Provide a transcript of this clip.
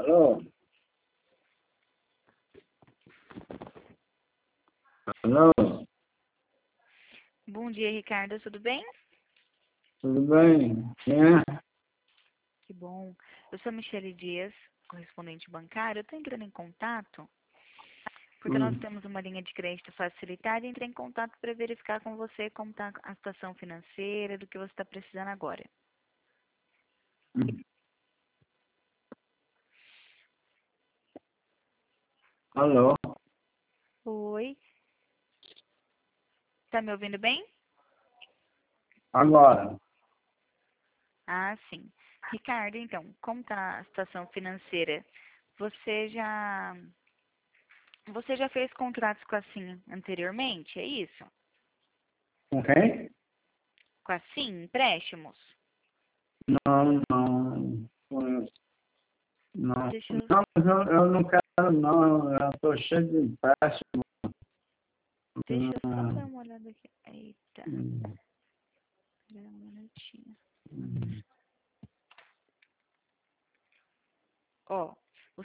Alô? Alô? Bom dia, Ricardo. Tudo bem? Tudo bem? Quem é? Que bom. Eu sou Michele Dias, correspondente bancário. Eu estou entrando em contato porque nós temos uma linha de crédito facilitada e entrei em contato para verificar com você como está a situação financeira, do que você está precisando agora. Alô? Oi. Está me ouvindo bem? Agora. Ah, sim. Ricardo, então, como está a situação financeira? Você já você já fez contratos com a SIM anteriormente, é isso? Com quem? Com a SIM, empréstimos? Não, não. Conheço. Não. Deixa eu... Não, mas eu não quero, não. Eu estou cheio de empréstimo. Deixa eu só dar uma olhada aqui. Eita, Hum, espera um minutinho.